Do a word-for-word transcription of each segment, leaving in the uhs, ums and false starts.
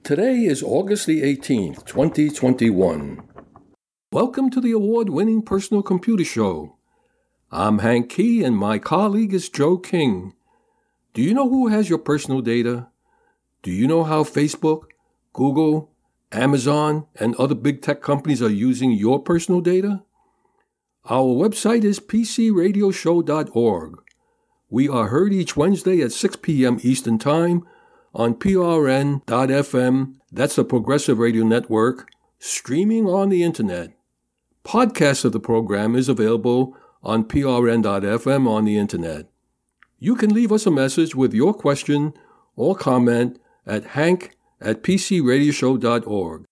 Today is August the eighteenth, twenty twenty-one. Welcome to the award-winning Personal Computer Show. I'm Hank Key and my colleague is Joe King. Do you know who has your personal data? Do you know how Facebook, Google, Amazon, and other big tech companies are using your personal data? Our website is p c radio show dot org. We are heard each Wednesday at six p.m. Eastern Time on P R N dot F M, that's the Progressive Radio Network, streaming on the Internet. Podcast of the program is available on P R N dot F M on the Internet. You can leave us a message with your question or comment at hank at p c radio show dot org.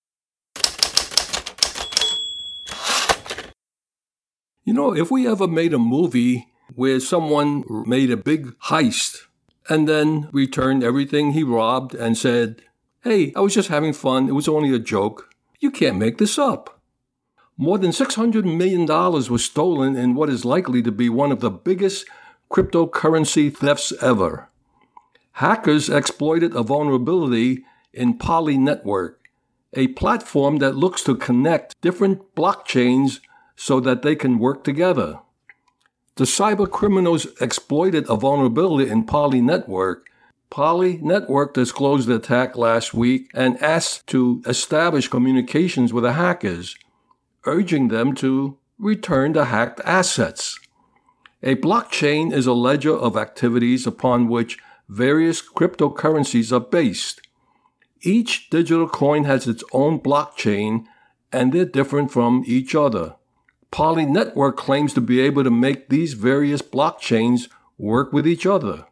You know, if we ever made a movie where someone made a big heist and then returned everything he robbed and said, "Hey, I was just having fun. It was only a joke." You can't make this up. More than six hundred million dollars was stolen in what is likely to be one of the biggest cryptocurrency thefts ever. Hackers exploited a vulnerability in Poly Network, a platform that looks to connect different blockchains so that they can work together. The cyber criminals exploited a vulnerability in Poly Network. Poly Network disclosed the attack last week and asked to establish communications with the hackers, urging them to return the hacked assets. A blockchain is a ledger of activities upon which various cryptocurrencies are based. Each digital coin has its own blockchain, and they're different from each other. Poly Network claims to be able to make these various blockchains work with each other.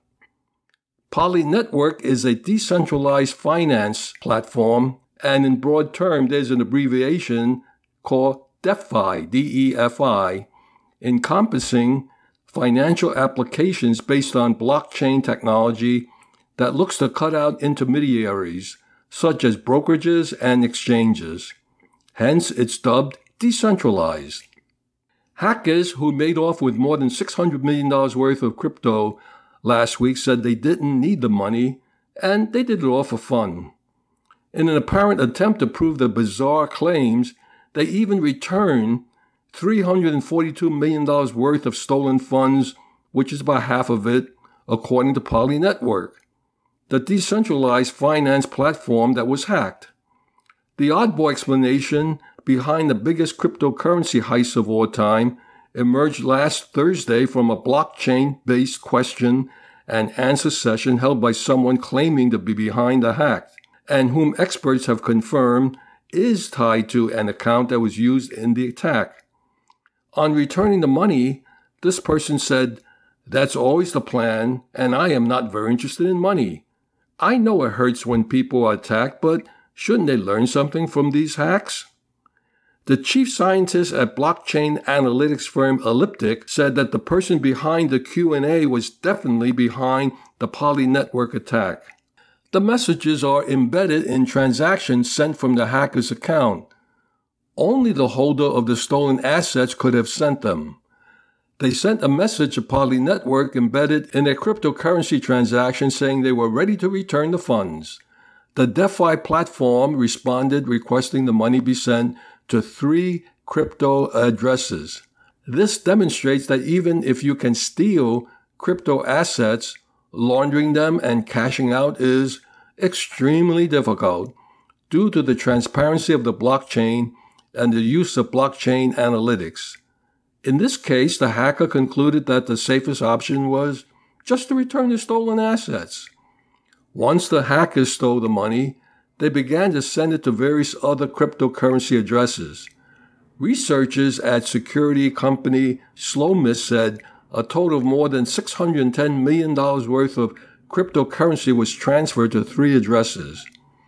Poly Network is a decentralized finance platform, and in broad terms, there's an abbreviation called DeFi, D E F I, encompassing financial applications based on blockchain technology that looks to cut out intermediaries, such as brokerages and exchanges. Hence, it's dubbed decentralized. Hackers who made off with more than six hundred million dollars worth of crypto last week said they didn't need the money, and they did it all for fun. In an apparent attempt to prove the bizarre claims, they even returned three hundred forty-two million dollars worth of stolen funds, which is about half of it, according to Poly Network, the decentralized finance platform that was hacked. The oddball explanation behind the biggest cryptocurrency heist of all time emerged last Thursday from a blockchain-based question and answer session held by someone claiming to be behind the hack, and whom experts have confirmed is tied to an account that was used in the attack. On returning the money, this person said, "That's always the plan, and I am not very interested in money. I know it hurts when people are attacked, but shouldn't they learn something from these hacks?" The chief scientist at blockchain analytics firm Elliptic said that the person behind the Q and A was definitely behind the Poly Network attack. The messages are embedded in transactions sent from the hacker's account. Only the holder of the stolen assets could have sent them. They sent a message to Poly Network embedded in a cryptocurrency transaction saying they were ready to return the funds. The DeFi platform responded requesting the money be sent to three crypto addresses. This demonstrates that even if you can steal crypto assets, laundering them and cashing out is extremely difficult due to the transparency of the blockchain and the use of blockchain analytics. In this case, the hacker concluded that the safest option was just to return the stolen assets. Once the hackers stole the money, they began to send it to various other cryptocurrency addresses. Researchers at security company SlowMist said a total of more than six hundred ten million dollars worth of cryptocurrency was transferred to three addresses.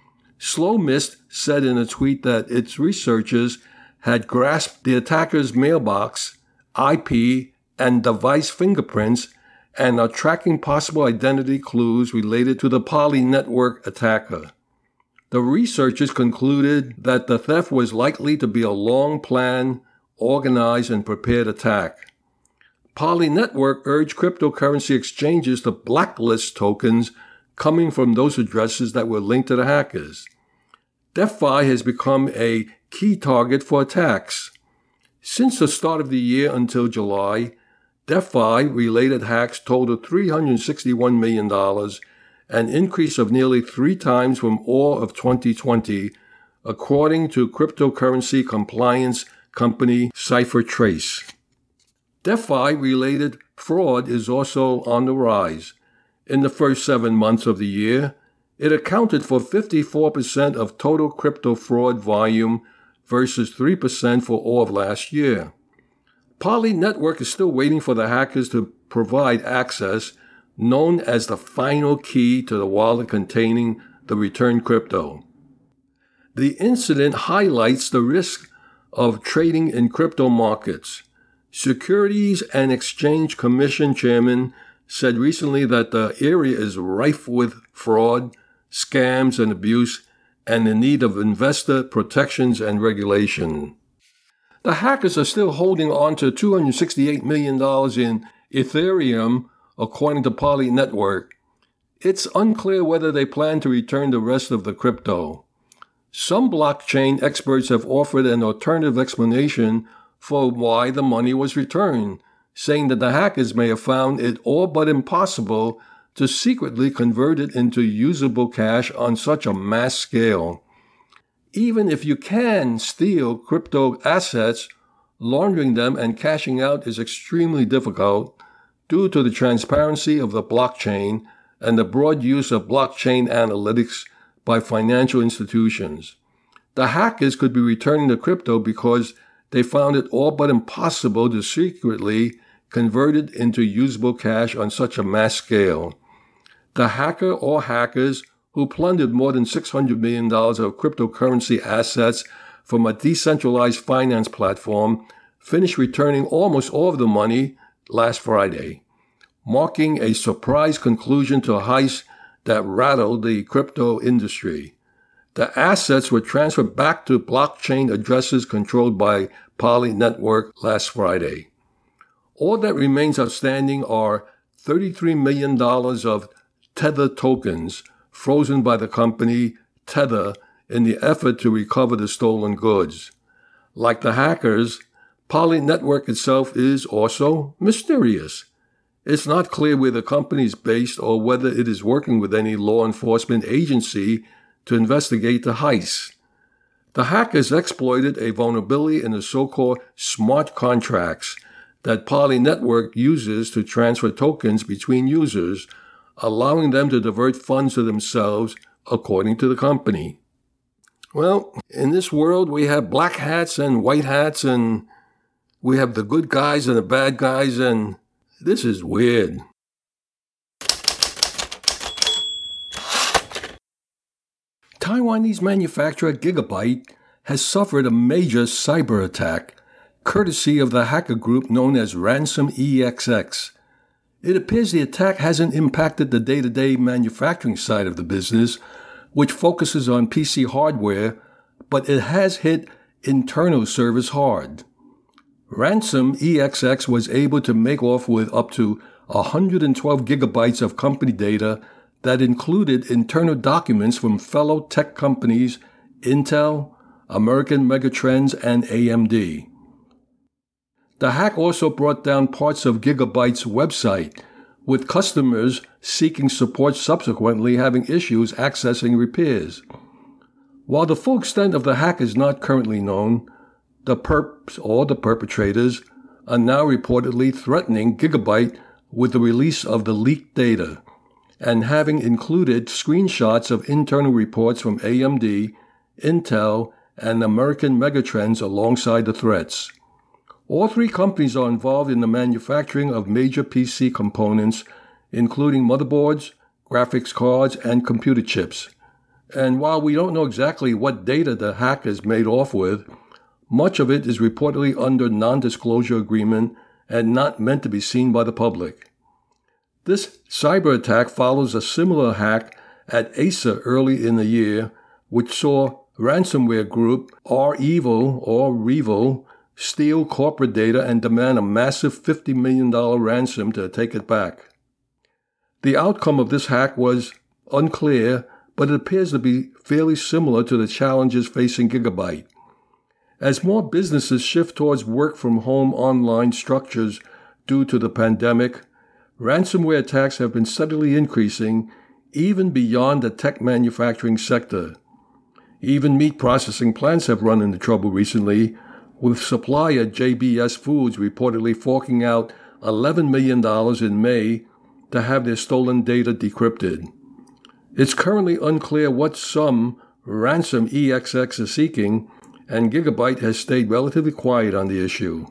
SlowMist said in a tweet that its researchers had grasped the attacker's mailbox, I P, and device fingerprints and are tracking possible identity clues related to the Poly Network attacker. The researchers concluded that the theft was likely to be a long-planned, organized, and prepared attack. Poly Network urged cryptocurrency exchanges to blacklist tokens coming from those addresses that were linked to the hackers. DefFi has become a key target for attacks. Since the start of the year until July, DefFi-related hacks totaled three hundred sixty-one million dollars, an increase of nearly three times from all of twenty twenty, according to cryptocurrency compliance company CipherTrace. DefFi-related fraud is also on the rise. In the first seven months of the year, it accounted for fifty-four percent of total crypto fraud volume versus three percent for all of last year. Poly Network is still waiting for the hackers to provide access, known as the final key to the wallet containing the returned crypto. The incident highlights the risk of trading in crypto markets. Securities and Exchange Commission Chairman said recently that the area is rife with fraud, scams, and abuse, and in need of investor protections and regulation. The hackers are still holding on to two hundred sixty-eight million dollars in Ethereum, according to Poly Network. It's unclear whether they plan to return the rest of the crypto. Some blockchain experts have offered an alternative explanation for why the money was returned, saying that the hackers may have found it all but impossible to secretly convert it into usable cash on such a mass scale. Even if you can steal crypto assets, laundering them and cashing out is extremely difficult due to the transparency of the blockchain and the broad use of blockchain analytics by financial institutions. The hackers could be returning the crypto because they found it all but impossible to secretly convert it into usable cash on such a mass scale. The hacker or hackers who plundered more than six hundred million dollars of cryptocurrency assets from a decentralized finance platform finished returning almost all of the money last Friday, marking a surprise conclusion to a heist that rattled the crypto industry. The assets were transferred back to blockchain addresses controlled by Poly Network last Friday. All that remains outstanding are thirty-three million dollars of Tether tokens frozen by the company Tether in the effort to recover the stolen goods. Like the hackers, Poly Network itself is also mysterious. It's not clear where the company is based or whether it is working with any law enforcement agency to investigate the heist. The hackers exploited a vulnerability in the so-called smart contracts that Poly Network uses to transfer tokens between users, allowing them to divert funds to themselves, according to the company. Well, in this world, we have black hats and white hats, and we have the good guys and the bad guys, and this is weird. Taiwanese manufacturer Gigabyte has suffered a major cyber attack, courtesy of the hacker group known as Ransom E X X. It appears the attack hasn't impacted the day-to-day manufacturing side of the business, which focuses on P C hardware, but it has hit internal servers hard. Ransom E X X was able to make off with up to one hundred twelve gigabytes of company data that included internal documents from fellow tech companies Intel, American Megatrends, and A M D. The hack also brought down parts of Gigabyte's website, with customers seeking support subsequently having issues accessing repairs. While the full extent of the hack is not currently known, the perps or the perpetrators are now reportedly threatening Gigabyte with the release of the leaked data, and having included screenshots of internal reports from A M D, Intel, and American Megatrends alongside the threats. All three companies are involved in the manufacturing of major P C components, including motherboards, graphics cards, and computer chips. And while we don't know exactly what data the hackers made off with, much of it is reportedly under non-disclosure agreement and not meant to be seen by the public. This cyber attack follows a similar hack at Acer early in the year, which saw ransomware group REvil or Revil steal corporate data and demand a massive fifty million dollars ransom to take it back. The outcome of this hack was unclear, but it appears to be fairly similar to the challenges facing Gigabyte. As more businesses shift towards work-from-home online structures due to the pandemic, ransomware attacks have been steadily increasing even beyond the tech manufacturing sector. Even meat processing plants have run into trouble recently, with supplier J B S Foods reportedly forking out eleven million dollars in May to have their stolen data decrypted. It's currently unclear what sum Ransom E X X is seeking, and Gigabyte has stayed relatively quiet on the issue.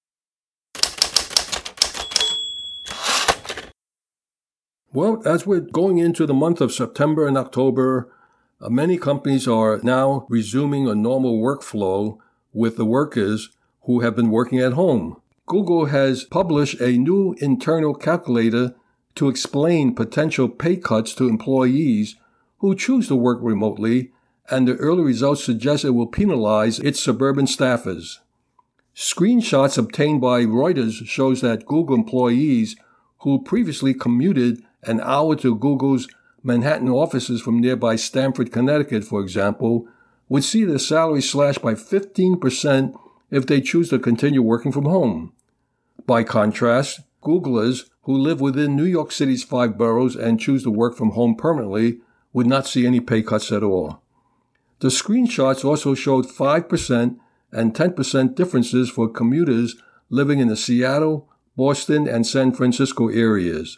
Well, as we're going into the month of September and October, uh, many companies are now resuming a normal workflow with the workers who have been working at home. Google has published a new internal calculator to explain potential pay cuts to employees who choose to work remotely, and the early results suggest it will penalize its suburban staffers. Screenshots obtained by Reuters shows that Google employees who previously commuted an hour to Google's Manhattan offices from nearby Stamford, Connecticut, for example, would see their salary slashed by fifteen percent if they choose to continue working from home. By contrast, Googlers who live within New York City's five boroughs and choose to work from home permanently would not see any pay cuts at all. The screenshots also showed five percent and ten percent differences for commuters living in the Seattle, Boston, and San Francisco areas.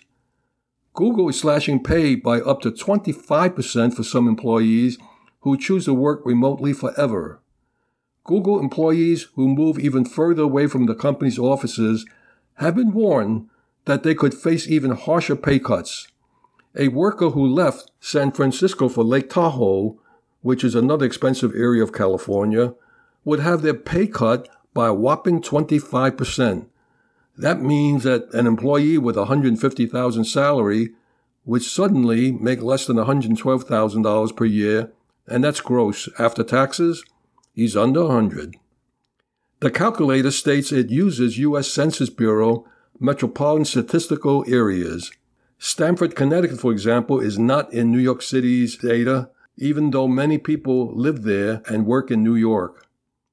Google is slashing pay by up to twenty-five percent for some employees who choose to work remotely forever. Google employees who move even further away from the company's offices have been warned that they could face even harsher pay cuts. A worker who left San Francisco for Lake Tahoe, which is another expensive area of California, would have their pay cut by a whopping twenty-five percent. That means that an employee with one hundred fifty thousand dollars salary would suddenly make less than one hundred twelve thousand dollars per year, and that's gross. After taxes, he's under one hundred. The calculator states it uses U S Census Bureau metropolitan statistical areas. Stamford, Connecticut, for example, is not in New York City's data, even though many people live there and work in New York.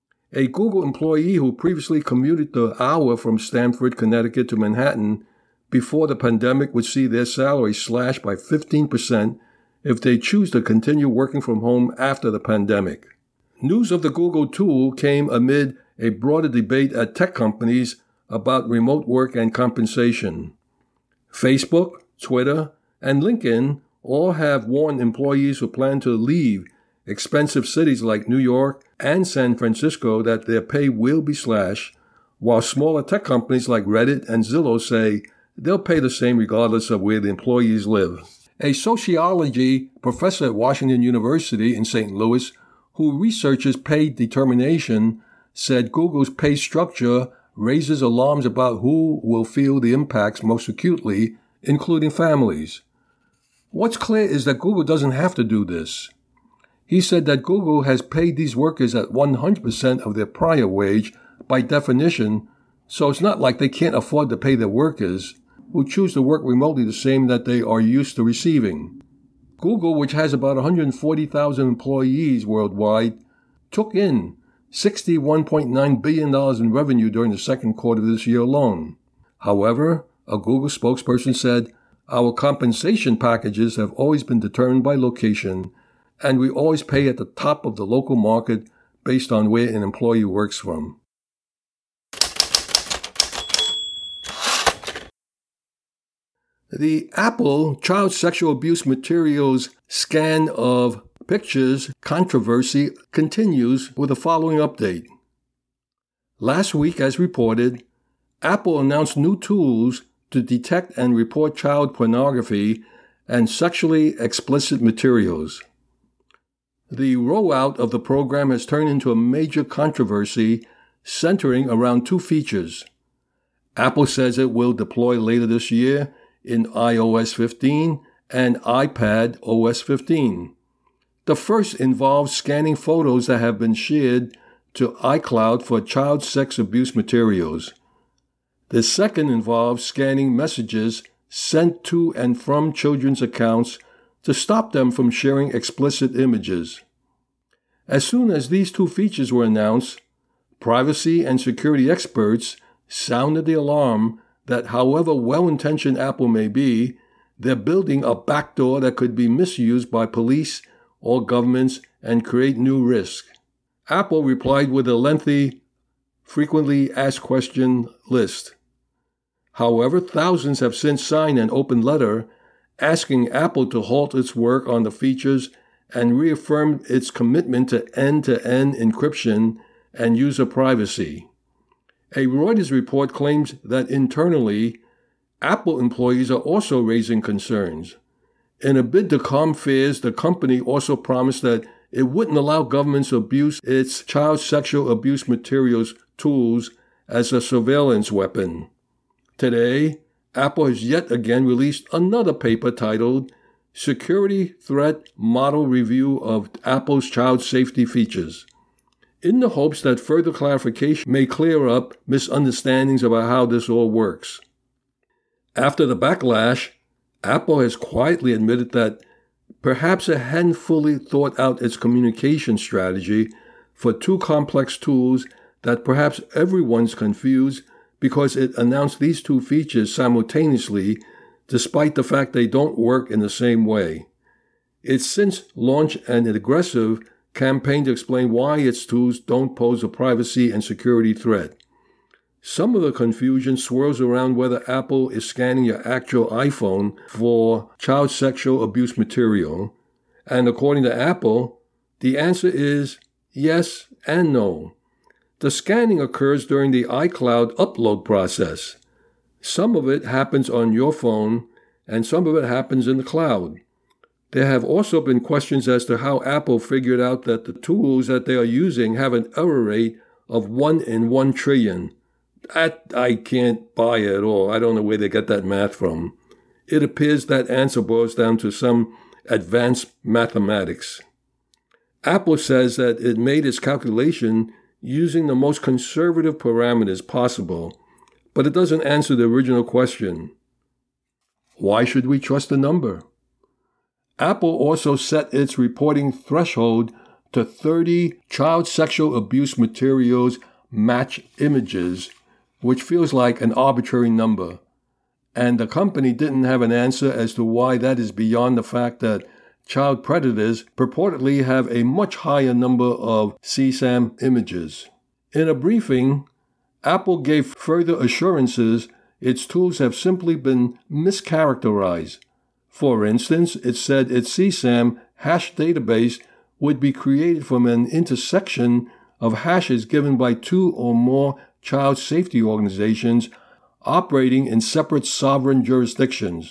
A Google employee who previously commuted the hour from Stamford, Connecticut to Manhattan before the pandemic would see their salary slashed by fifteen percent if they choose to continue working from home after the pandemic. News of the Google tool came amid a broader debate at tech companies about remote work and compensation. Facebook, Twitter, and LinkedIn all have warned employees who plan to leave expensive cities like New York and San Francisco that their pay will be slashed, while smaller tech companies like Reddit and Zillow say they'll pay the same regardless of where the employees live. A sociology professor at Washington University in Saint Louis who researches pay determination said Google's pay structure raises alarms about who will feel the impacts most acutely, including families. What's clear is that Google doesn't have to do this. He said that Google has paid these workers at one hundred percent of their prior wage by definition, so it's not like they can't afford to pay their workers who choose to work remotely the same that they are used to receiving. Google, which has about one hundred forty thousand employees worldwide, took in sixty-one point nine billion dollars in revenue during the second quarter of this year alone. However, a Google spokesperson said, "Our compensation packages have always been determined by location, and we always pay at the top of the local market based on where an employee works from." The Apple child sexual abuse materials scan of pictures controversy continues with the following update. Last week, as reported, Apple announced new tools to detect and report child pornography and sexually explicit materials. The rollout of the program has turned into a major controversy centering around two features. Apple says it will deploy later this year in i O S fifteen and iPad O S fifteen. The first involves scanning photos that have been shared to iCloud for child sex abuse materials. The second involves scanning messages sent to and from children's accounts to stop them from sharing explicit images. As soon as these two features were announced, privacy and security experts sounded the alarm that however well-intentioned Apple may be, they're building a backdoor that could be misused by police or governments and create new risk. Apple replied with a lengthy, frequently asked question list. However, thousands have since signed an open letter asking Apple to halt its work on the features and reaffirm its commitment to end-to-end encryption and user privacy. A Reuters report claims that internally, Apple employees are also raising concerns. In a bid to calm fears, the company also promised that it wouldn't allow governments to abuse its child sexual abuse materials tools as a surveillance weapon. Today, Apple has yet again released another paper titled Security Threat Model Review of Apple's Child Safety Features, in the hopes that further clarification may clear up misunderstandings about how this all works. After the backlash, Apple has quietly admitted that perhaps it hadn't fully thought out its communication strategy for two complex tools that perhaps everyone's confused because it announced these two features simultaneously despite the fact they don't work in the same way. It's since launched an aggressive campaign to explain why its tools don't pose a privacy and security threat. Some of the confusion swirls around whether Apple is scanning your actual iPhone for child sexual abuse material, and according to Apple, the answer is yes and no. The scanning occurs during the iCloud upload process. Some of it happens on your phone, and some of it happens in the cloud. There have also been questions as to how Apple figured out that the tools that they are using have an error rate of one in one trillion. That I can't buy at all. I don't know where they get that math from. It appears that answer boils down to some advanced mathematics. Apple says that it made its calculation using the most conservative parameters possible, but it doesn't answer the original question. Why should we trust the number? Apple also set its reporting threshold to thirty child sexual abuse materials match images, which feels like an arbitrary number. And the company didn't have an answer as to why that is beyond the fact that child predators purportedly have a much higher number of C SAM images. In a briefing, Apple gave further assurances its tools have simply been mischaracterized. For instance, it said its C SAM hash database would be created from an intersection of hashes given by two or more child safety organizations operating in separate sovereign jurisdictions.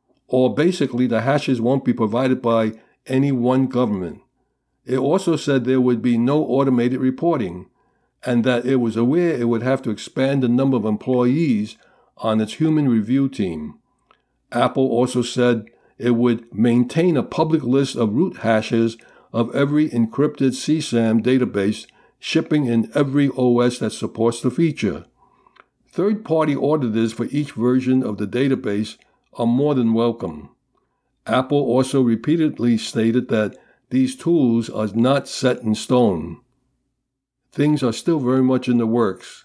Or basically, the hashes won't be provided by any one government. It also said there would be no automated reporting, and that it was aware it would have to expand the number of employees on its human review team. Apple also said it would maintain a public list of root hashes of every encrypted C SAM database shipping in every O S that supports the feature. Third-party auditors for each version of the database are more than welcome. Apple also repeatedly stated that these tools are not set in stone. Things are still very much in the works.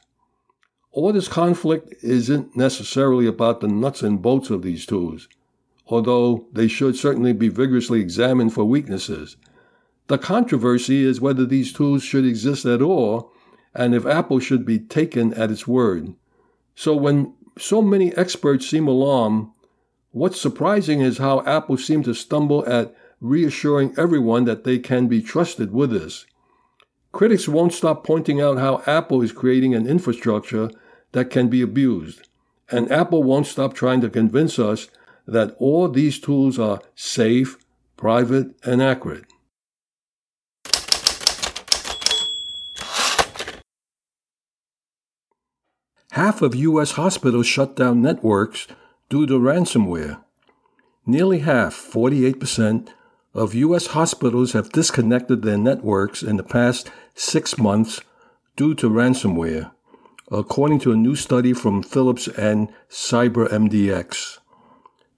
All this conflict isn't necessarily about the nuts and bolts of these tools, although they should certainly be vigorously examined for weaknesses. The controversy is whether these tools should exist at all and if Apple should be taken at its word. So when so many experts seem alarmed, what's surprising is how Apple seemed to stumble at reassuring everyone that they can be trusted with this. Critics won't stop pointing out how Apple is creating an infrastructure that can be abused, and Apple won't stop trying to convince us that all these tools are safe, private, and accurate. Half of U S hospitals shut down networks due to ransomware. Nearly half, forty-eight percent, of U S hospitals have disconnected their networks in the past six months due to ransomware, according to a new study from Philips and CyberMDX.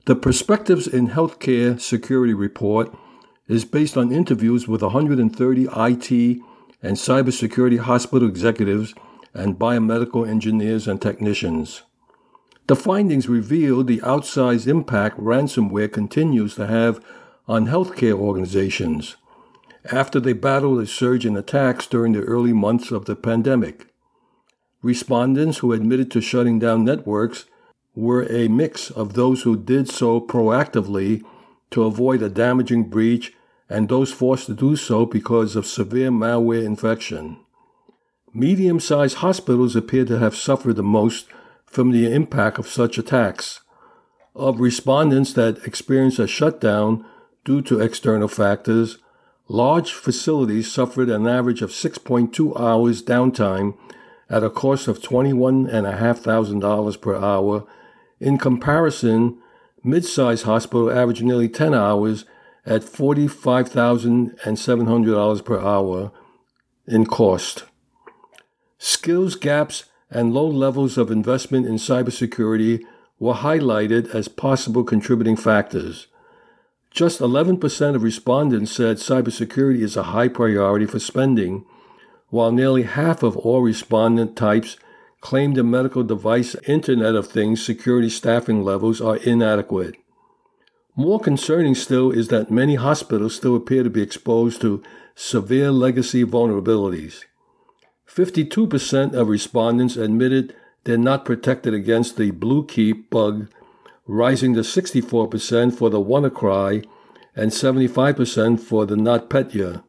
The Perspectives in Healthcare Security report is based on interviews with one hundred thirty I T and cybersecurity hospital executives and biomedical engineers and technicians. The findings reveal the outsized impact ransomware continues to have on healthcare organizations after they battled a surge in attacks during the early months of the pandemic. Respondents who admitted to shutting down networks were a mix of those who did so proactively to avoid a damaging breach and those forced to do so because of severe malware infection. Medium-sized hospitals appear to have suffered the most from the impact of such attacks. Of respondents that experienced a shutdown due to external factors, large facilities suffered an average of six point two hours downtime at a cost of twenty-one thousand five hundred dollars per hour. In comparison, mid-sized hospitals averaged nearly ten hours at forty-five thousand seven hundred dollars per hour in cost. Skills gaps and low levels of investment in cybersecurity were highlighted as possible contributing factors. Just eleven percent of respondents said cybersecurity is a high priority for spending, while nearly half of all respondent types claimed the medical device Internet of Things security staffing levels are inadequate. More concerning still is that many hospitals still appear to be exposed to severe legacy vulnerabilities. fifty-two percent of respondents admitted they're not protected against the Bluekeep bug, rising to sixty-four percent for the WannaCry and seventy-five percent for the NotPetya.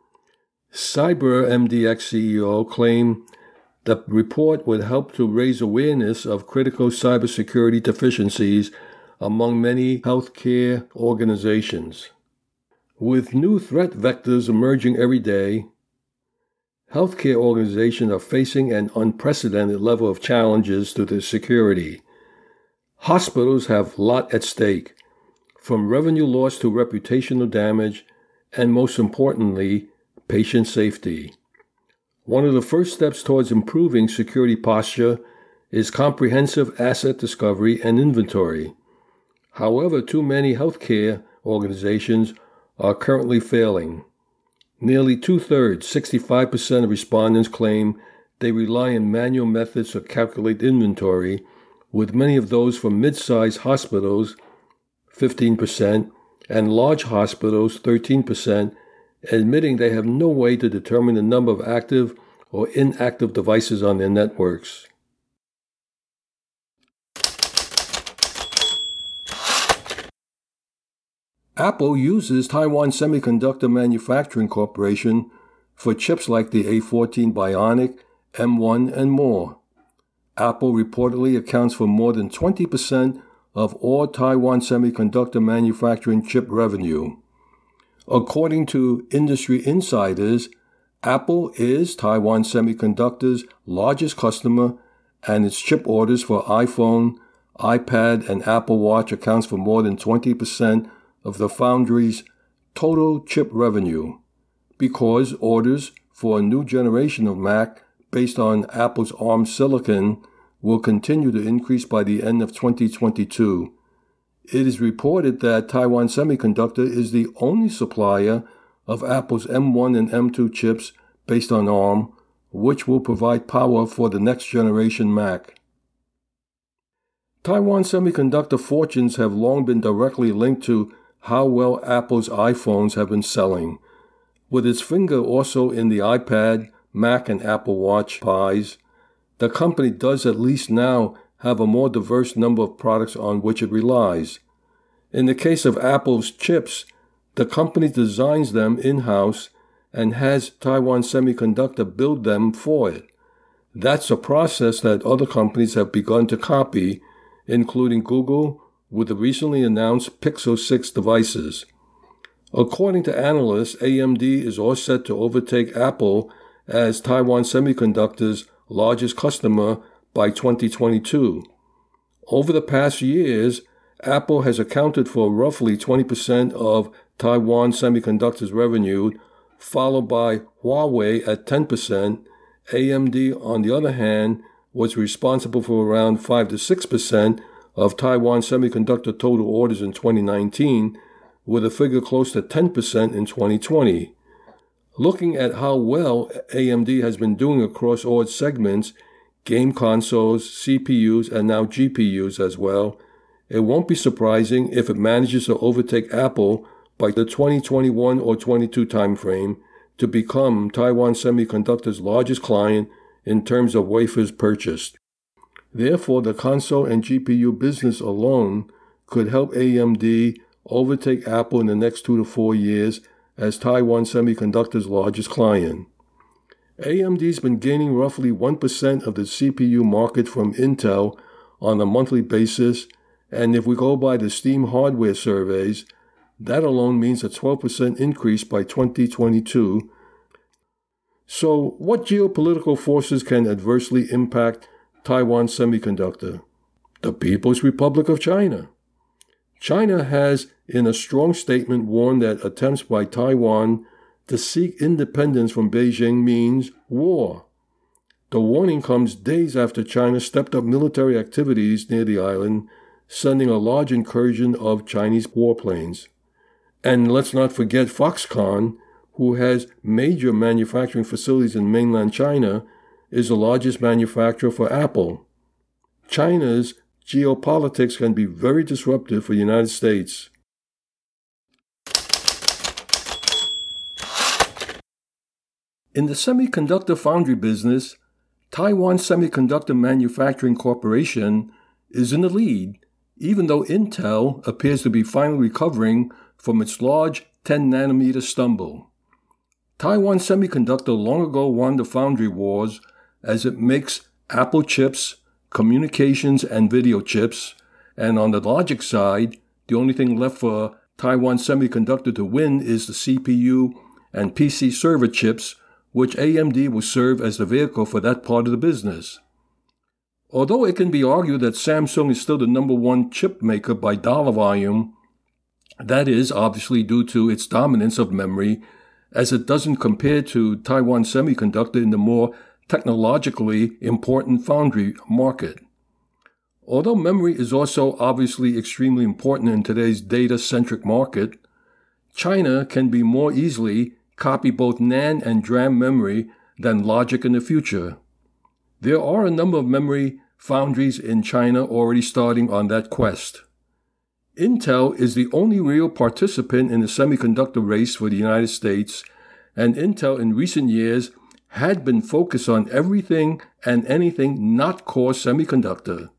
CyberMDX C E O claimed the report would help to raise awareness of critical cybersecurity deficiencies among many healthcare organizations. With new threat vectors emerging every day, healthcare organizations are facing an unprecedented level of challenges to their security. Hospitals have a lot at stake, from revenue loss to reputational damage, and most importantly, patient safety. One of the first steps towards improving security posture is comprehensive asset discovery and inventory. However, too many healthcare organizations are currently failing. Nearly two-thirds, sixty-five percent of respondents claim they rely on manual methods to calculate inventory, with many of those from mid-sized hospitals, fifteen percent, and large hospitals, thirteen percent, admitting they have no way to determine the number of active or inactive devices on their networks. Apple uses Taiwan Semiconductor Manufacturing Corporation for chips like the A fourteen Bionic, M one, and more. Apple reportedly accounts for more than twenty percent of all Taiwan semiconductor manufacturing chip revenue. According to industry insiders, Apple is Taiwan Semiconductor's largest customer, and its chip orders for iPhone, iPad, and Apple Watch accounts for more than twenty percent of the foundry's total chip revenue, because orders for a new generation of Mac based on Apple's ARM silicon will continue to increase by the end of twenty twenty-two. It is reported that Taiwan Semiconductor is the only supplier of Apple's M one and M two chips based on ARM, which will provide power for the next generation Mac. Taiwan Semiconductor fortunes have long been directly linked to how well Apple's iPhones have been selling, with its finger also in the iPad, Mac, and Apple Watch pies. The company does at least now have a more diverse number of products on which it relies. In the case of Apple's chips, the company designs them in-house and has Taiwan Semiconductor build them for it. That's a process that other companies have begun to copy, including Google, with the recently announced Pixel six devices. According to analysts, A M D is all set to overtake Apple as Taiwan Semiconductor's largest customer by twenty twenty-two. Over the past years, Apple has accounted for roughly twenty percent of Taiwan Semiconductor's revenue, followed by Huawei at ten percent. A M D, on the other hand, was responsible for around five to six percent of Taiwan Semiconductor total orders in twenty nineteen, with a figure close to ten percent in twenty twenty. Looking at how well A M D has been doing across all its segments, game consoles, C P Us, and now G P Us as well, it won't be surprising if it manages to overtake Apple by the twenty twenty-one or twenty-two timeframe to become Taiwan Semiconductor's largest client in terms of wafers purchased. Therefore, the console and G P U business alone could help A M D overtake Apple in the next two to four years as Taiwan Semiconductor's largest client. A M D's been gaining roughly one percent of the C P U market from Intel on a monthly basis, and if we go by the Steam hardware surveys, that alone means a twelve percent increase by twenty twenty-two. So, what geopolitical forces can adversely impact Taiwan Semiconductor? The People's Republic of China. China has, in a strong statement, warned that attempts by Taiwan to seek independence from Beijing means war. The warning comes days after China stepped up military activities near the island, sending a large incursion of Chinese warplanes. And let's not forget Foxconn, who has major manufacturing facilities in mainland China, is the largest manufacturer for Apple. China's geopolitics can be very disruptive for the United States. In the semiconductor foundry business, Taiwan Semiconductor Manufacturing Corporation is in the lead, even though Intel appears to be finally recovering from its large ten nanometer stumble. Taiwan Semiconductor long ago won the foundry wars as it makes Apple chips, communications and video chips, and on the logic side, the only thing left for Taiwan Semiconductor to win is the C P U and P C server chips, which A M D will serve as the vehicle for that part of the business. Although it can be argued that Samsung is still the number one chip maker by dollar volume, that is obviously due to its dominance of memory, as it doesn't compare to Taiwan Semiconductor in the more technologically important foundry market. Although memory is also obviously extremely important in today's data-centric market, China can be more easily copy both NAND and DRAM memory than logic in the future. There are a number of memory foundries in China already starting on that quest. Intel is the only real participant in the semiconductor race for the United States, and Intel in recent years had been focused on everything and anything not core semiconductor.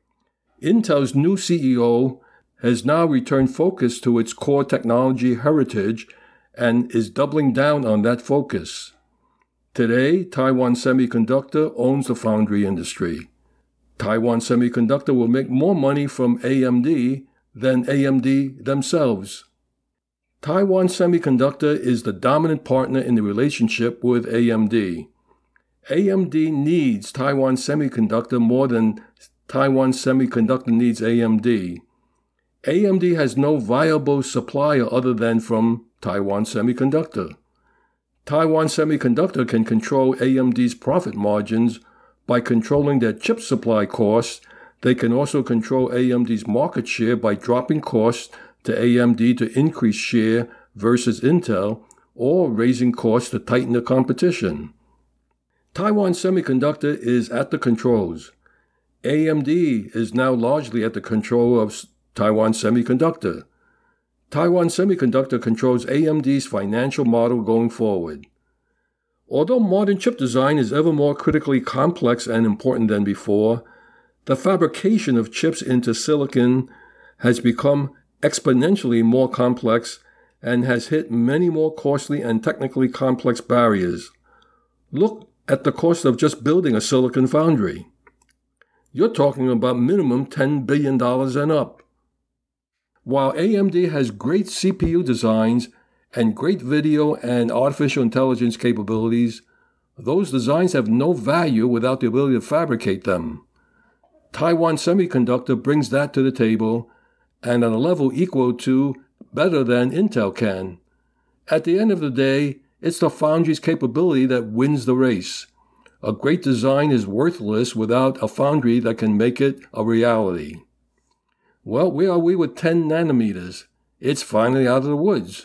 Intel's new C E O has now returned focus to its core technology heritage and is doubling down on that focus. Today, Taiwan Semiconductor owns the foundry industry. Taiwan Semiconductor will make more money from A M D than A M D themselves. Taiwan Semiconductor is the dominant partner in the relationship with A M D. A M D needs Taiwan Semiconductor more than Taiwan Semiconductor needs A M D. A M D has no viable supplier other than from Taiwan Semiconductor. Taiwan Semiconductor can control A M D's profit margins by controlling their chip supply costs. They can also control A M D's market share by dropping costs to A M D to increase share versus Intel, or raising costs to tighten the competition. Taiwan Semiconductor is at the controls. A M D is now largely at the control of Taiwan Semiconductor. Taiwan Semiconductor controls A M D's financial model going forward. Although modern chip design is ever more critically complex and important than before, the fabrication of chips into silicon has become exponentially more complex and has hit many more costly and technically complex barriers. Look at the cost of just building a silicon foundry. You're talking about minimum ten billion dollars and up. While A M D has great C P U designs and great video and artificial intelligence capabilities, those designs have no value without the ability to fabricate them. Taiwan Semiconductor brings that to the table, and on a level equal to, better than Intel can. At the end of the day, it's the foundry's capability that wins the race. A great design is worthless without a foundry that can make it a reality. Well, where are we with ten nanometers? It's finally out of the woods.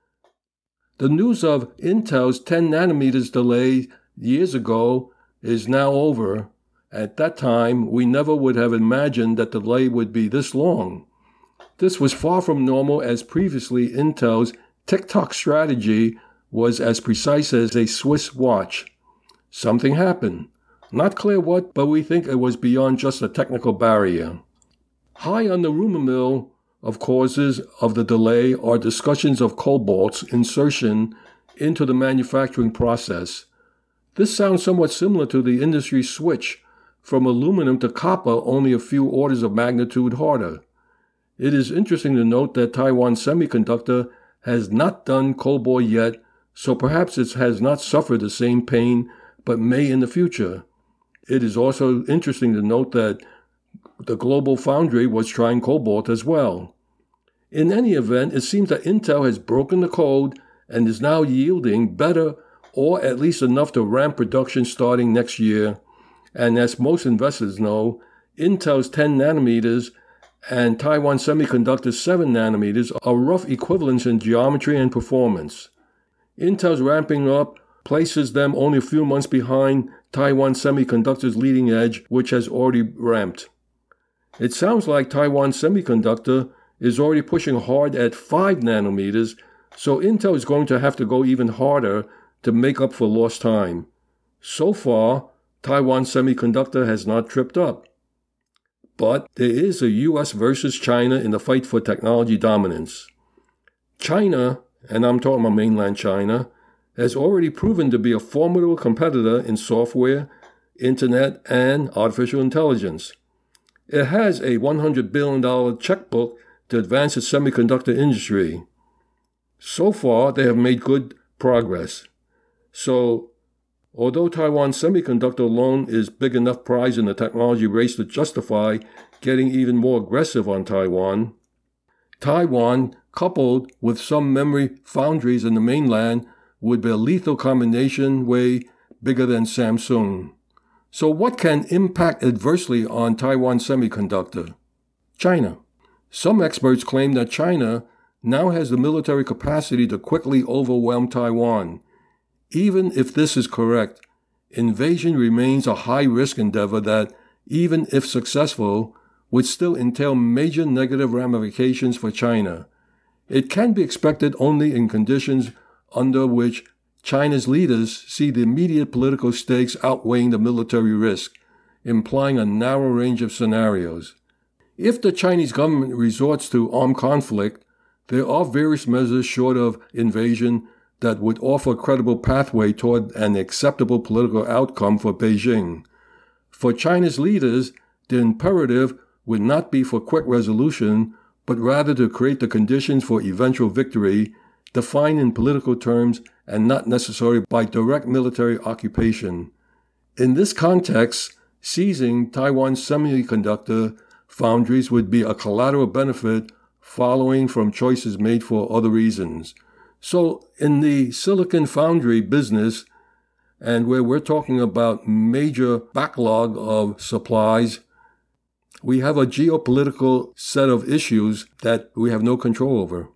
The news of Intel's ten nanometers delay years ago is now over. At that time, we never would have imagined that the delay would be this long. This was far from normal, as previously Intel's tick-tock strategy was as precise as a Swiss watch. Something happened. Not clear what, but we think it was beyond just a technical barrier. High on the rumor mill of causes of the delay are discussions of cobalt's insertion into the manufacturing process. This sounds somewhat similar to the industry switch from aluminum to copper, only a few orders of magnitude harder. It is interesting to note that Taiwan Semiconductor has not done cobalt yet, so perhaps it has not suffered the same pain, but may in the future. It is also interesting to note that the Global Foundry was trying cobalt as well. In any event, it seems that Intel has broken the code and is now yielding better, or at least enough to ramp production starting next year. And as most investors know, Intel's ten nanometers and Taiwan Semiconductor's seven nanometers are rough equivalents in geometry and performance. Intel's ramping up places them only a few months behind Taiwan Semiconductor's leading edge, which has already ramped. It sounds like Taiwan Semiconductor is already pushing hard at five nanometers, so Intel is going to have to go even harder to make up for lost time. So far, Taiwan Semiconductor has not tripped up. But there is a U S versus China in the fight for technology dominance. China, and I'm talking about mainland China, has already proven to be a formidable competitor in software, internet, and artificial intelligence. It has a one hundred billion dollars checkbook to advance the semiconductor industry. So far, they have made good progress. So, although Taiwan Semiconductor alone is big enough prize in the technology race to justify getting even more aggressive on Taiwan, Taiwan, coupled with some memory foundries in the mainland, would be a lethal combination way bigger than Samsung. So what can impact adversely on Taiwan Semiconductor? China. Some experts claim that China now has the military capacity to quickly overwhelm Taiwan. Even if this is correct, invasion remains a high-risk endeavor that, even if successful, would still entail major negative ramifications for China. It can be expected only in conditions under which China's leaders see the immediate political stakes outweighing the military risk, implying a narrow range of scenarios. If the Chinese government resorts to armed conflict, there are various measures short of invasion that would offer a credible pathway toward an acceptable political outcome for Beijing. For China's leaders, the imperative would not be for quick resolution, but rather to create the conditions for eventual victory, defined in political terms and not necessarily by direct military occupation. In this context, seizing Taiwan Semiconductor foundries would be a collateral benefit following from choices made for other reasons. So in the silicon foundry business, and where we're talking about major backlog of supplies, we have a geopolitical set of issues that we have no control over.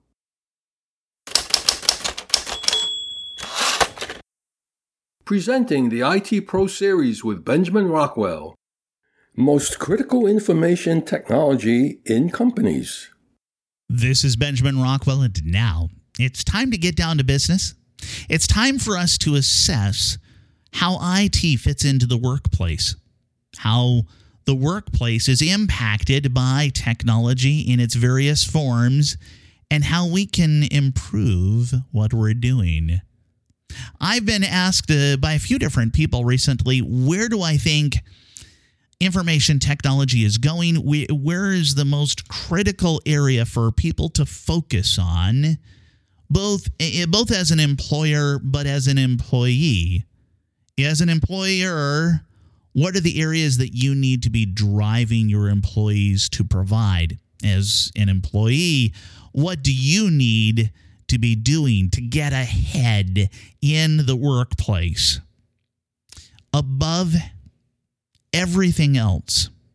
Presenting the I T Pro Series with Benjamin Rockwell. Most critical information technology in companies. This is Benjamin Rockwell, and now it's time to get down to business. It's time for us to assess how I T fits into the workplace, how the workplace is impacted by technology in its various forms, and how we can improve what we're doing. I've been asked uh, by a few different people recently, where do I think information technology is going? Where is the most critical area for people to focus on, both, both as an employer, but as an employee? As an employer, what are the areas that you need to be driving your employees to provide? As an employee, what do you need to be doing to get ahead in the workplace? Above everything else,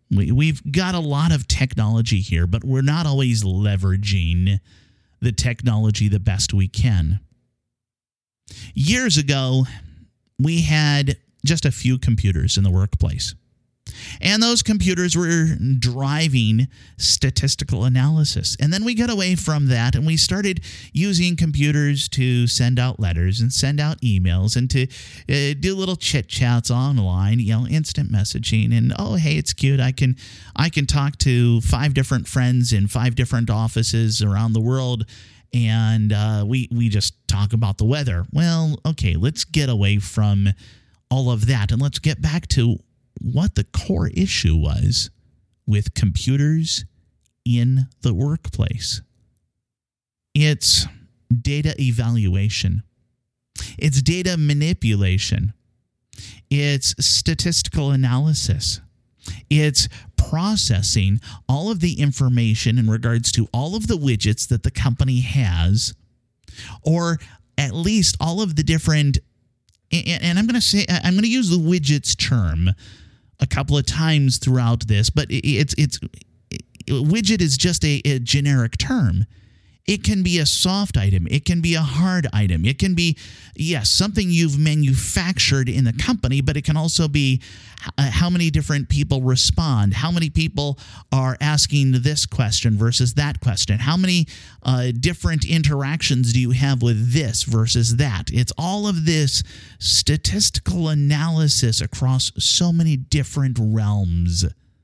We, we've got a lot of technology here, but we're not always leveraging the technology the best we can. Years ago, we had just a few computers in the workplace. And those computers were driving statistical analysis. And then we got away from that and we started using computers to send out letters and send out emails and to uh, do little chit chats online, you know, instant messaging. And, oh, hey, it's cute. I can I can talk to five different friends in five different offices around the world. And uh, we, we just talk about the weather. Well, okay, let's get away from all of that and let's get back to what the core issue was with computers in the workplace. It's data evaluation. It's data manipulation. It's statistical analysis. It's processing all of the information in regards to all of the widgets that the company has, or at least all of the different, and I'm going to say, I'm going to use the widgets term a couple of times throughout this, but it's it's it, widget is just a, a generic term. It can be a soft item. It can be a hard item. It can be, yes, something you've manufactured in the company, but it can also be how many different people respond, how many people are asking this question versus that question, how many uh, different interactions do you have with this versus that. It's all of this statistical analysis across so many different realms.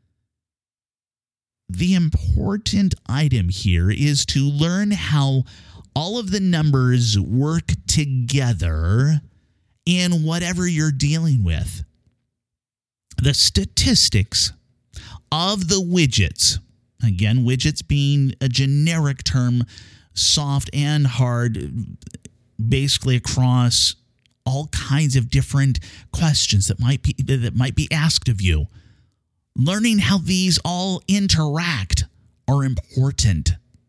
The important item here is to learn how all of the numbers work together in whatever you're dealing with. The statistics of the widgets, again, widgets being a generic term, soft and hard, basically across all kinds of different questions that might be that might be asked of you. Learning how these all interact are important.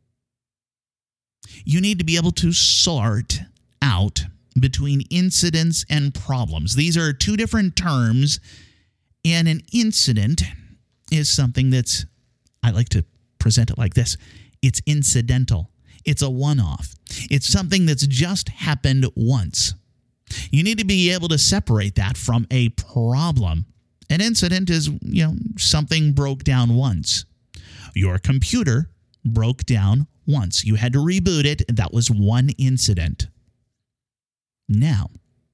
You need to be able to sort out between incidents and problems. These are two different terms, and an incident is something that's, I like to present it like this, it's incidental. It's a one-off. It's something that's just happened once. You need to be able to separate that from a problem. An incident is, you know, something broke down once. Your computer broke down once. You had to reboot it. That was one incident. Now,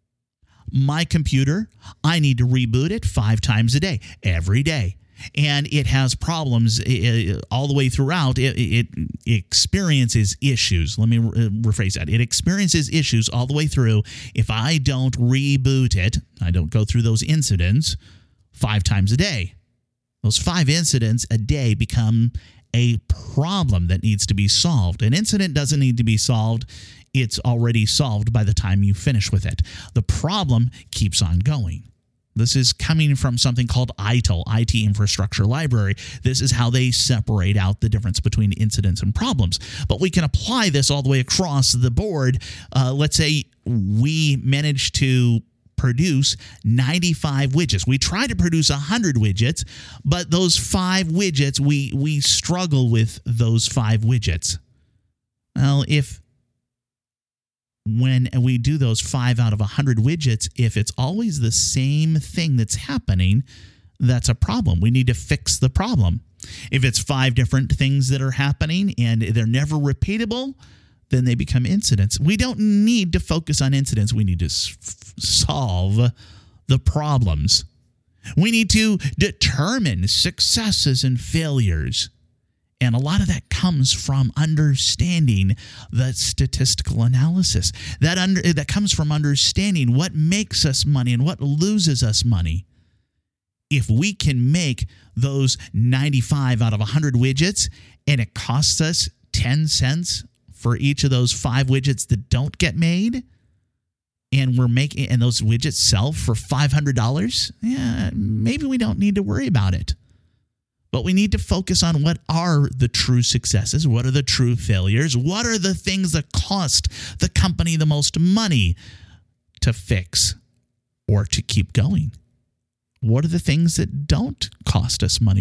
my computer, I need to reboot it five times a day, every day. And it has problems all the way throughout. It, it, it experiences issues. Let me re- rephrase that. It experiences issues all the way through. If I don't reboot it, I don't go through those incidents five times a day. Those five incidents a day become a problem that needs to be solved. An incident doesn't need to be solved. It's already solved by the time you finish with it. The problem keeps on going. This is coming from something called I T I L, I T Infrastructure Library. This is how they separate out the difference between incidents and problems. But we can apply this all the way across the board. Uh, let's say we manage to produce ninety-five widgets. We try to produce one hundred widgets, but those five widgets, we we struggle with those five widgets. Well, if when we do those five out of one hundred widgets, if it's always the same thing that's happening, that's a problem. We need to fix the problem. If it's five different things that are happening and they're never repeatable, then they become incidents. We don't need to focus on incidents. We need to s- solve the problems. We need to determine successes and failures. And a lot of that comes from understanding the statistical analysis. That under that comes from understanding what makes us money and what loses us money. If we can make those ninety-five out of one hundred widgets and it costs us ten cents for each of those five widgets that don't get made, and we're making and those widgets sell for five hundred dollars, yeah, maybe we don't need to worry about it. But we need to focus on what are the true successes, what are the true failures, what are the things that cost the company the most money to fix or to keep going. What are the things that don't cost us money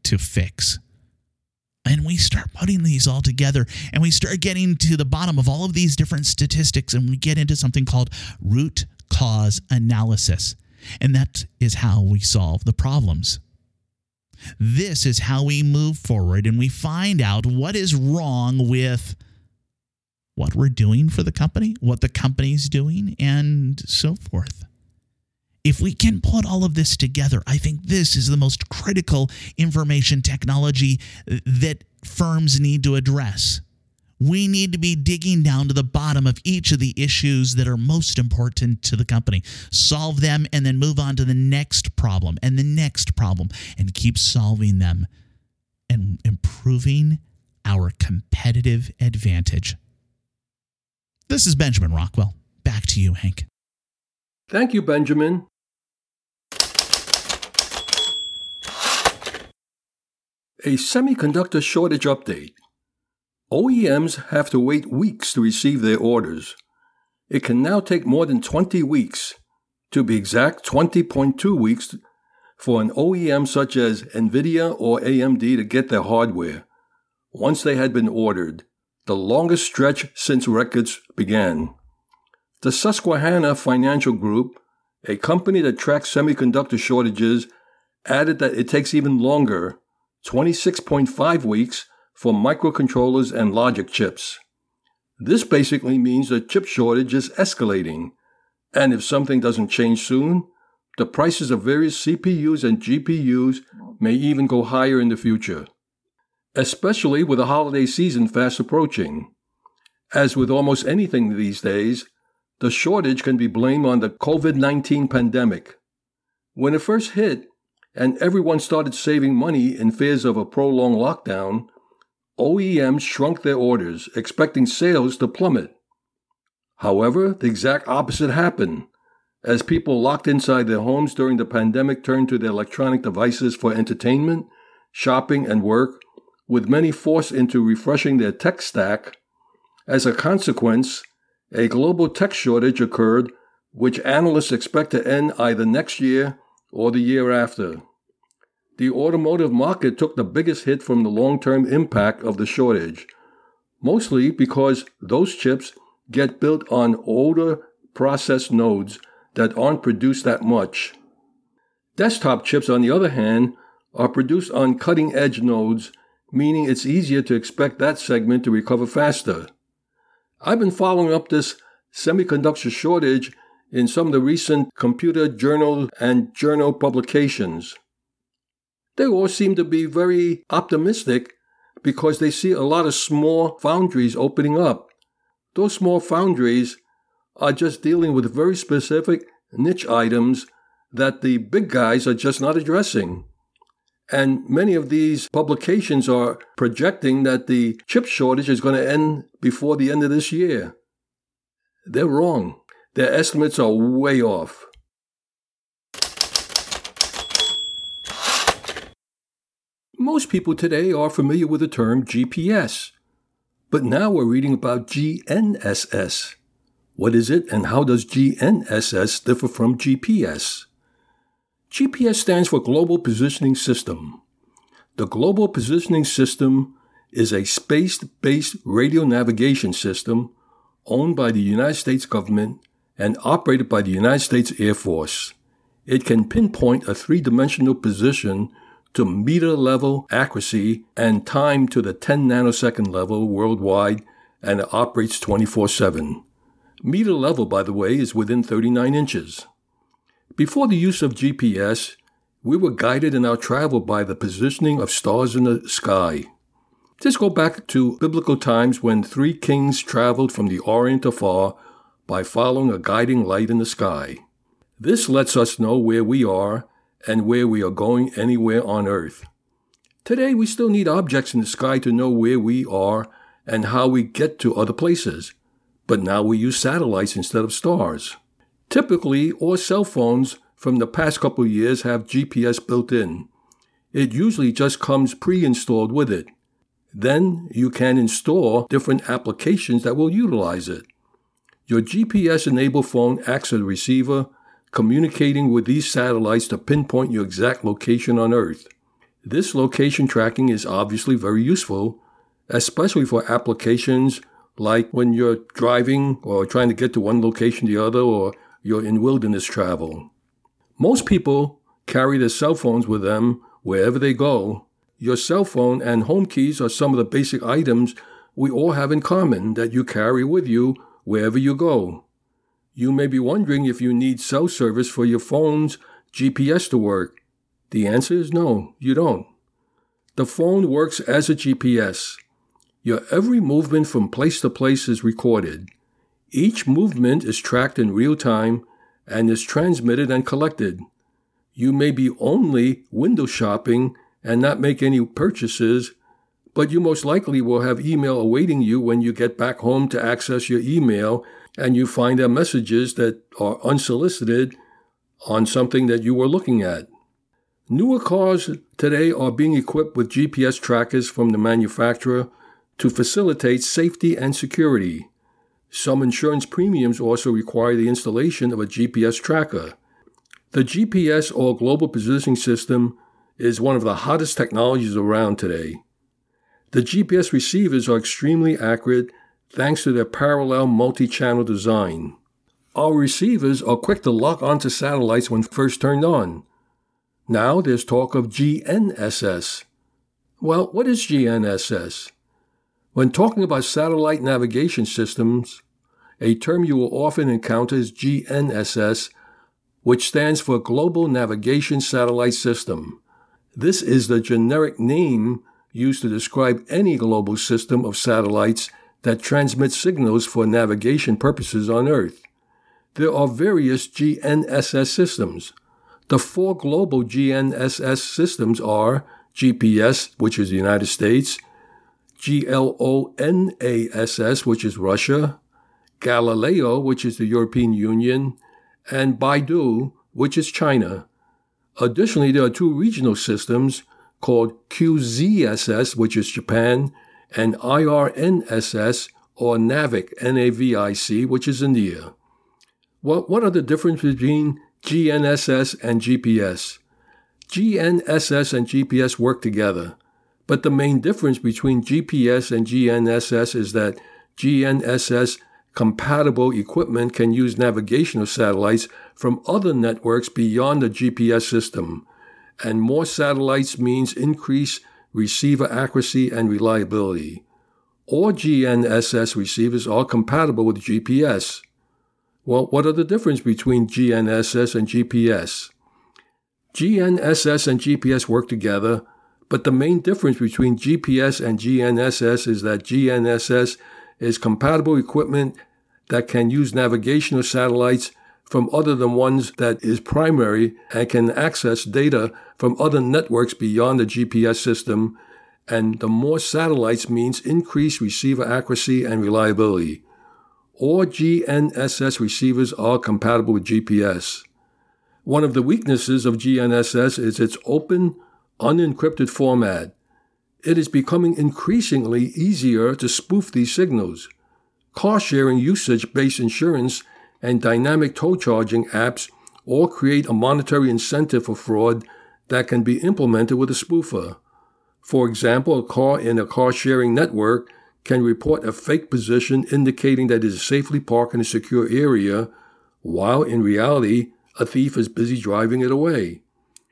to fix. And we start putting these all together, and we start getting to the bottom of all of these different statistics, and we get into something called root cause analysis. And that is how we solve the problems. This is how we move forward, and we find out what is wrong with what we're doing for the company, what the company's doing, and so forth. If we can put all of this together, I think this is the most critical information technology that firms need to address. We need to be digging down to the bottom of each of the issues that are most important to the company, solve them, and then move on to the next problem and the next problem, and keep solving them and improving our competitive advantage. This is Benjamin Rockwell. Back to you, Hank. Thank you, Benjamin. A semiconductor shortage update. O E Ms have to wait weeks to receive their orders. It can now take more than twenty weeks, to be exact twenty point two weeks, for an O E M such as NVIDIA or A M D to get their hardware, once they had been ordered, the longest stretch since records began. The Susquehanna Financial Group, a company that tracks semiconductor shortages, added that it takes even longer, twenty-six point five weeks, for microcontrollers and logic chips. This basically means the chip shortage is escalating, and if something doesn't change soon, the prices of various C P Us and G P Us may even go higher in the future, especially with the holiday season fast approaching. As with almost anything these days, the shortage can be blamed on the covid nineteen pandemic. When it first hit, and everyone started saving money in fears of a prolonged lockdown, O E Ms shrunk their orders, expecting sales to plummet. However, the exact opposite happened. As people locked inside their homes during the pandemic turned to their electronic devices for entertainment, shopping, and work, with many forced into refreshing their tech stack, as a consequence, a global tech shortage occurred, which analysts expect to end either next year or the year after. The automotive market took the biggest hit from the long-term impact of the shortage, mostly because those chips get built on older process nodes that aren't produced that much. Desktop chips, on the other hand, are produced on cutting-edge nodes, meaning it's easier to expect that segment to recover faster. I've been following up this semiconductor shortage in some of the recent computer journal and journal publications. They all seem to be very optimistic because they see a lot of small foundries opening up. Those small foundries are just dealing with very specific niche items that the big guys are just not addressing. And many of these publications are projecting that the chip shortage is going to end before the end of this year. They're wrong. Their estimates are way off. Most people today are familiar with the term G P S, but now we're reading about G N S S. What is it, and how does G N S S differ from G P S? G P S stands for Global Positioning System. The Global Positioning System is a space-based radio navigation system owned by the United States government and operated by the United States Air Force. It can pinpoint a three-dimensional position to meter-level accuracy and time to the ten nanosecond level worldwide, and it operates twenty-four seven. Meter level, by the way, is within thirty-nine inches. Before the use of G P S, we were guided in our travel by the positioning of stars in the sky. This goes back to biblical times when three kings traveled from the Orient afar by following a guiding light in the sky. This lets us know where we are and where we are going anywhere on Earth. Today, we still need objects in the sky to know where we are and how we get to other places, but now we use satellites instead of stars. Typically, all cell phones from the past couple of years have G P S built in. It usually just comes pre-installed with it. Then you can install different applications that will utilize it. Your G P S-enabled phone acts as a receiver, communicating with these satellites to pinpoint your exact location on Earth. This location tracking is obviously very useful, especially for applications like when you're driving or trying to get to one location to the other, or you're in wilderness travel. Most people carry their cell phones with them wherever they go. Your cell phone and home keys are some of the basic items we all have in common that you carry with you wherever you go. You may be wondering if you need cell service for your phone's G P S to work. The answer is no, you don't. The phone works as a G P S. Your every movement from place to place is recorded. Each movement is tracked in real time and is transmitted and collected. You may be only window shopping and not make any purchases, but you most likely will have email awaiting you when you get back home to access your email and you find there messages that are unsolicited on something that you were looking at. Newer cars today are being equipped with G P S trackers from the manufacturer to facilitate safety and security. Some insurance premiums also require the installation of a G P S tracker. The G P S, or Global Positioning System, is one of the hottest technologies around today. The G P S receivers are extremely accurate thanks to their parallel multi-channel design. Our receivers are quick to lock onto satellites when first turned on. Now there's talk of G N S S. Well, what is G N S S? When talking about satellite navigation systems, a term you will often encounter is G N S S, which stands for Global Navigation Satellite System. This is the generic name used to describe any global system of satellites that transmit signals for navigation purposes on Earth. There are various G N S S systems. The four global G N S S systems are G P S, which is the United States, GLONASS, which is Russia, Galileo, which is the European Union, and Beidou, which is China. Additionally, there are two regional systems called Q Z S S, which is Japan, and I R N S S, or NAVIC, N A V I C, which is India. Well, what are the differences between G N S S and G P S? G N S S and G P S work together, but the main difference between G P S and G N S S is that G N S S compatible equipment can use navigation of satellites from other networks beyond the G P S system, and more satellites means increased receiver accuracy and reliability. All G N S S receivers are compatible with G P S. Well, what are the differences between G N S S and G P S? G N S S and G P S work together, but the main difference between G P S and G N S S is that G N S S is compatible equipment that can use navigation of satellites from other than ones that is primary and can access data from other networks beyond the G P S system, and the more satellites means increased receiver accuracy and reliability. All G N S S receivers are compatible with G P S. One of the weaknesses of G N S S is its open, unencrypted format. It is becoming increasingly easier to spoof these signals. Car-sharing usage-based insurance and dynamic tow charging apps all create a monetary incentive for fraud that can be implemented with a spoofer. For example, a car in a car-sharing network can report a fake position indicating that it is safely parked in a secure area, while in reality, a thief is busy driving it away.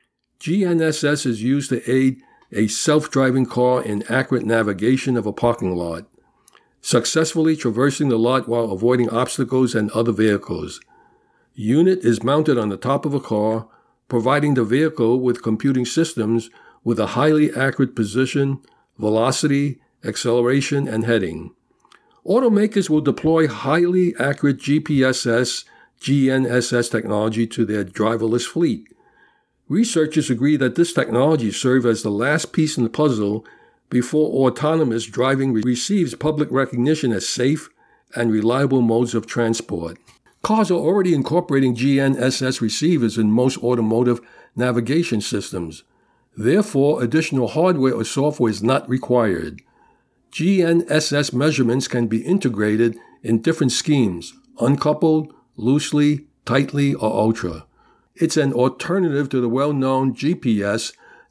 G N S S is used to aid a self-driving car in accurate navigation of a parking lot, successfully traversing the lot while avoiding obstacles and other vehicles. Unit is mounted on the top of a car, providing the vehicle with computing systems with a highly accurate position, velocity, acceleration, and heading. Automakers will deploy highly accurate G P S S, G N S S technology to their driverless fleet. Researchers agree that this technology serves as the last piece in the puzzle before autonomous driving receives public recognition as safe and reliable modes of transport. Cars are already incorporating G N S S receivers in most automotive navigation systems. Therefore, additional hardware or software is not required. G N S S measurements can be integrated in different schemes, uncoupled, loosely, tightly, or ultra. It's an alternative to the well-known G P S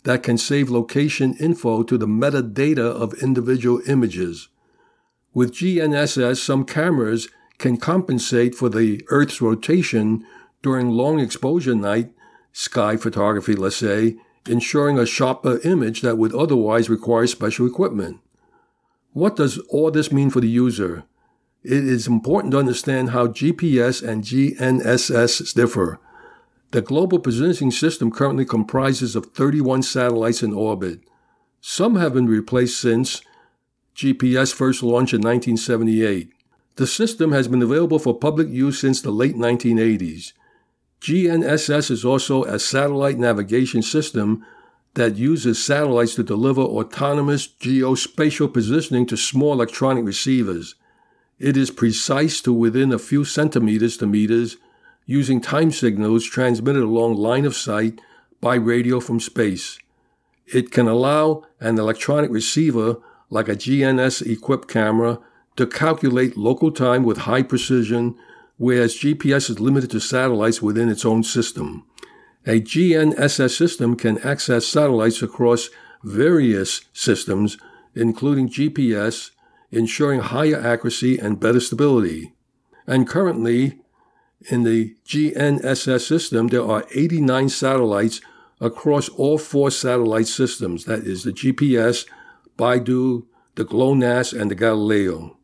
that can save location info to the metadata of individual images. With G N S S, some cameras can compensate for the Earth's rotation during long exposure night sky photography, let's say, ensuring a sharper image that would otherwise require special equipment. What does all this mean for the user? It is important to understand how G P S and G N S S differ. The Global Positioning System currently comprises of thirty-one satellites in orbit. Some have been replaced since G P S first launched in nineteen seventy-eight. The system has been available for public use since the late nineteen eighties. G N S S is also a satellite navigation system that uses satellites to deliver autonomous geospatial positioning to small electronic receivers. It is precise to within a few centimeters to meters, using time signals transmitted along line of sight by radio from space. It can allow an electronic receiver, like a G N S-equipped camera, to calculate local time with high precision, whereas G P S is limited to satellites within its own system. A G N S S system can access satellites across various systems, including G P S, ensuring higher accuracy and better stability. And currently, in the G N S S system, there are eighty-nine satellites across all four satellite systems, that is the G P S, Beidou, the GLONASS, and the Galileo.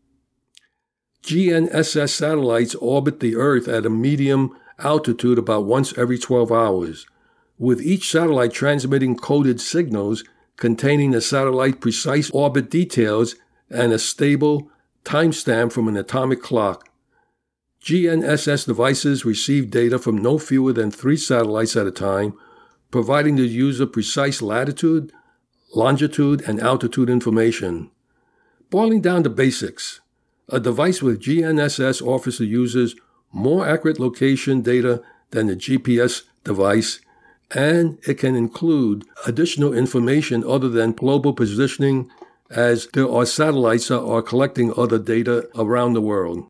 G N S S satellites orbit the Earth at a medium altitude about once every twelve hours, with each satellite transmitting coded signals containing the satellite precise orbit details and a stable timestamp from an atomic clock. G N S S devices receive data from no fewer than three satellites at a time, providing the user precise latitude, longitude, and altitude information. Boiling down to basics, a device with G N S S offers the users more accurate location data than the G P S device, and it can include additional information other than global positioning, as there are satellites that are collecting other data around the world.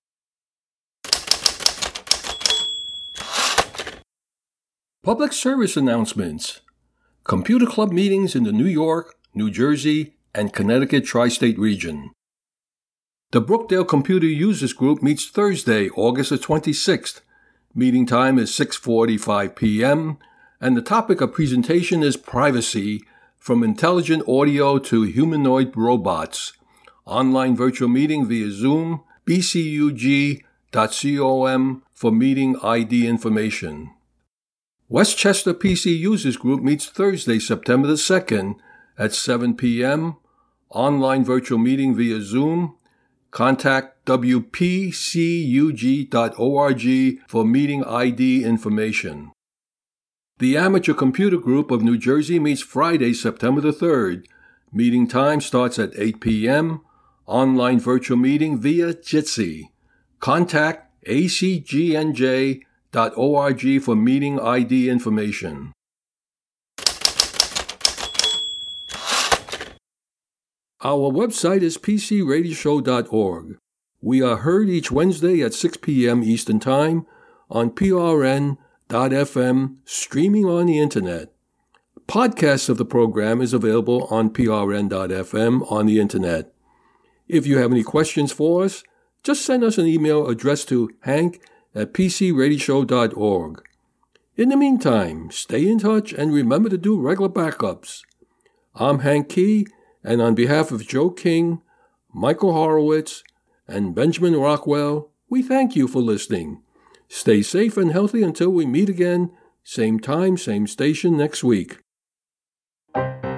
Public service announcements. Computer Club meetings in the New York, New Jersey, and Connecticut tri-state region. The Brookdale Computer Users Group meets Thursday, August the twenty-sixth. Meeting time is six forty-five p.m., and the topic of presentation is privacy, from intelligent audio to humanoid robots. Online virtual meeting via Zoom, b c u g dot com for meeting I D information. Westchester P C Users Group meets Thursday, September the second at seven p.m. Online virtual meeting via Zoom. Contact w p c u g dot org for meeting I D information. The Amateur Computer Group of New Jersey meets Friday, September the third. Meeting time starts at eight p.m. Online virtual meeting via Jitsi. Contact a c g n j dot org for meeting I D information. Our website is p c radio show dot org. We are heard each Wednesday at six p.m. Eastern Time on p r n dot f m, streaming on the Internet. Podcasts of the program is available on p r n dot f m on the Internet. If you have any questions for us, just send us an email addressed to hank at p c radio show dot org. In the meantime, stay in touch and remember to do regular backups. I'm Hank Key, and on behalf of Joe King, Michael Horowitz, and Benjamin Rockwell, we thank you for listening. Stay safe and healthy until we meet again, same time, same station next week.